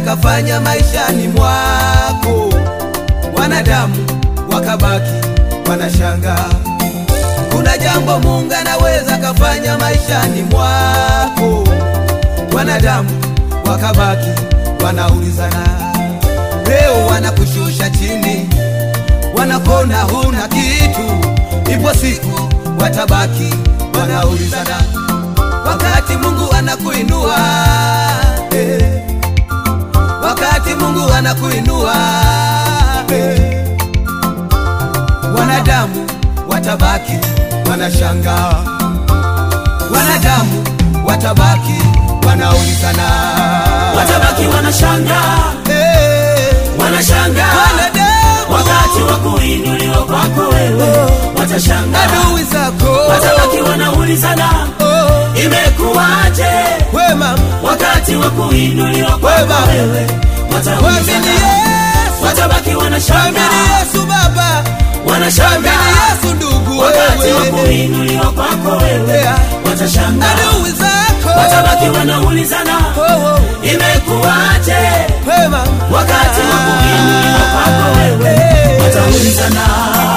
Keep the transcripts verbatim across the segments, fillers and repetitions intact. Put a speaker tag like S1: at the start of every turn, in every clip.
S1: kafanya maishani mwako, wanadamu wakabaki wanashangaa. Kuna jambo Mungu anaweza kafanya maishani mwako, wanadamu wakabaki wanaulizana. Leo wanakushusha chini, wanakona huna kitu, ipo siku watabaki wanaulizana. Wakati Mungu anakuinua, eh, wakati Mungu anakuinua, eh, wanadamu watabaki wanashangaa, wanadamu watabaki wanaulizana,
S2: watabaki wanashangaa,
S1: eh,
S2: wanashangaa
S1: wanadamu
S2: wakati wa kuinuliwa kwako wewe, watashangaa
S1: adui zako,
S2: watabaki wanaulizana,
S1: oh,
S2: imekuwaje
S1: wema
S2: wakati wa kuinuliwa kwako wewe, wataulizana, watabaki wanashangaa,
S1: Yesu Baba,
S2: wanashangaa
S1: Yesu ndugu,
S2: wakati wa kuinuliwa kwako wewe, watashangaa
S1: adui zako,
S2: watabaki wanaulizana,
S1: oh,
S2: imekuwaje
S1: wema
S2: wakati wa kuinuliwa kwako wewe, wataulizana.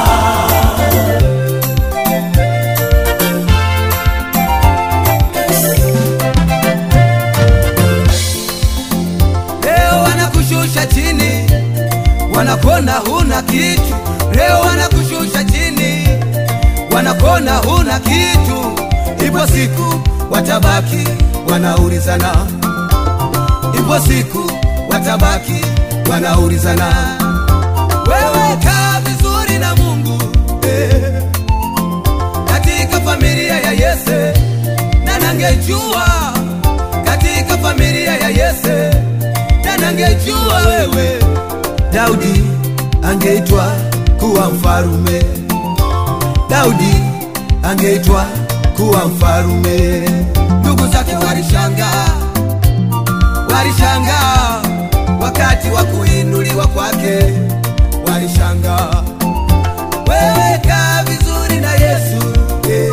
S1: Leo wanakushusha chini, wanakona huna kitu. Leo wanakushusha chini, wanakona huna kitu, ipo siku watabaki wanaulizana, ipo siku watabaki wanaulizana. Wewe kaa vizuri na Mungu, eh, katika familia ya Yese, na nangejua katika familia ya Yese, na nangejua wewe Daudi angeitwa kuwa mfarume, Daudi angeitwa kuwa mfarume. Ndugu zake walishangaa, walishangaa wakati wa kuinuliwa kwake, walishangaa. Wewe kaa vizuri na Yesu, eh,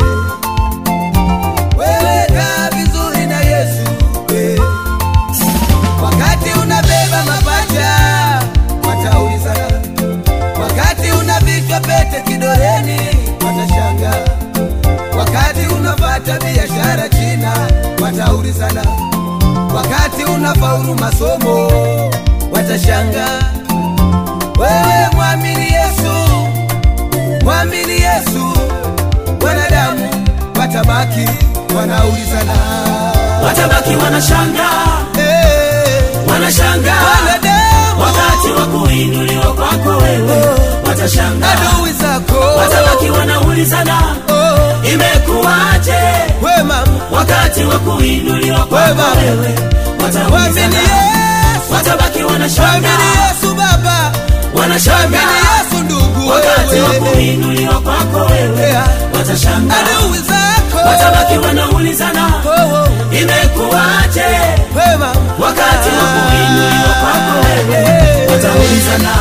S1: wewe kaa vizuri na Yesu, eh, wakati unabeba mapacha wataulizana, wakati unavishwa pete kidoleni watashangaa, wakati unapata biashara China wataulizana, wakati unafaulu masomo watashangaa. Wewe mwamini Yesu, mwamini Yesu, wanadamu watabaki wanaulizana,
S2: watabaki wanashangaa,
S1: eh,
S2: wanashangaa
S1: wanadamu
S2: wakati wa kuinuliwa kwako wewe, watashangaa
S1: adui zako,
S2: watabaki wanaulizana,
S1: oh,
S2: imekuwaje
S1: wema
S2: wakati wa kuinuliwa kwako wewe, wataulizana, watabaki wanashangaa,
S1: Yesu Baba,
S2: wanashangaa
S1: Yesu ndugu,
S2: wakati wa kuinuliwa kwako wewe, watashangaa
S1: adui zako,
S2: watabaki wanaulizana,
S1: oh,
S2: imekuwaje
S1: wema
S2: wakati wa kuinuliwa kwako wewe, wataulizana.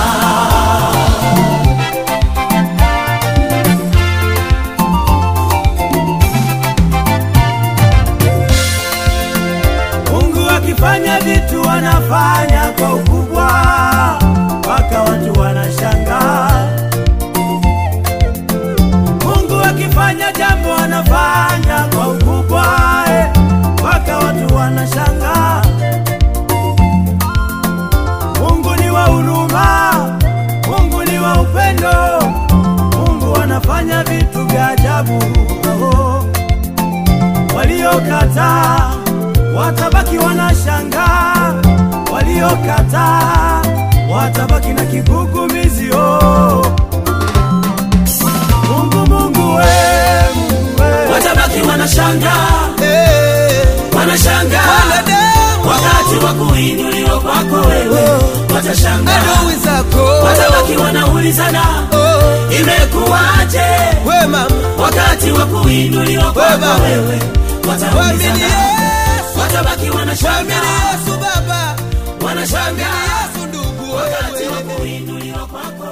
S3: Mungu akifanya vitu wanafanya kwa ukubwa, mpaka watu wanashangaa. Mungu akifanya jambo wanafanya kwa ukubwa, mpaka watu wanashangaa. Mungu ni wa huruma, Mungu ni wa upendo, Mungu anafanya vitu vya ajabu. Oh, waliokataa watabaki wanashangaa, waliokataa watabaki na kigugumizi. Oh, Mungu, Mungu we, Mungu we,
S2: watabaki wanashangaa,
S1: eh,
S2: wanashangaa
S1: wanadamu
S2: wakati wa kuinuliwa kwako wewe, watashangaa
S1: adui zako,
S2: watabaki wanaulizana,
S1: oh,
S2: imekuwaje
S1: wema
S2: wakati wa kuinuliwa kwako wewe, wataulizana, watabaki wanashangaa,
S1: Yesu Baba,
S2: wanashangaa
S1: Yesu ndugu,
S2: wakati wa kuinuliwa kwako